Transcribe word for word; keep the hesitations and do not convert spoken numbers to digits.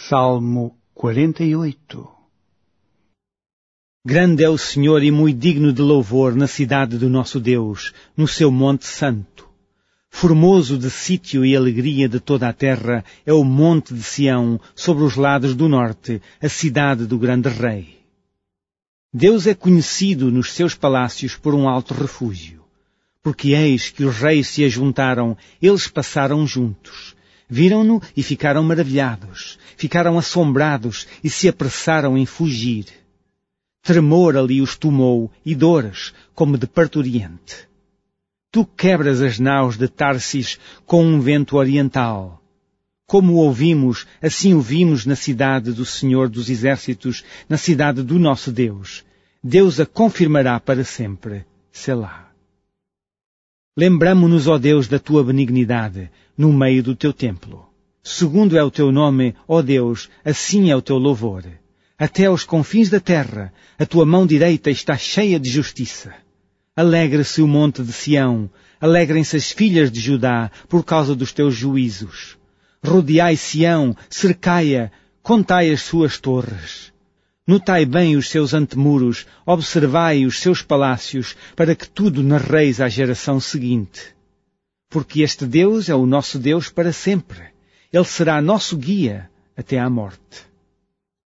Salmo quarenta e oito. Grande é o Senhor e muito digno de louvor na cidade do nosso Deus, no seu monte santo. Formoso de sítio e alegria de toda a terra é o monte de Sião, sobre os lados do norte, a cidade do grande rei. Deus é conhecido nos seus palácios por um alto refúgio. Porque eis que os reis se ajuntaram, eles passaram juntos. Viram-no e ficaram maravilhados, ficaram assombrados e se apressaram em fugir. Tremor ali os tomou e dores, como de parturiente. Tu quebras as naus de Tarsis com um vento oriental. Como o ouvimos, assim o vimos na cidade do Senhor dos Exércitos, na cidade do nosso Deus. Deus a confirmará para sempre. Selá. Lembramo-nos, ó Deus, da tua benignidade, no meio do teu templo. Segundo é o teu nome, ó Deus, assim é o teu louvor. Até aos confins da terra, a tua mão direita está cheia de justiça. Alegre-se o monte de Sião, alegrem-se as filhas de Judá, por causa dos teus juízos. Rodeai Sião, cercai-a, contai as suas torres. Notai bem os seus antemuros, observai os seus palácios, para que tudo narreis à geração seguinte. Porque este Deus é o nosso Deus para sempre. Ele será nosso guia até à morte.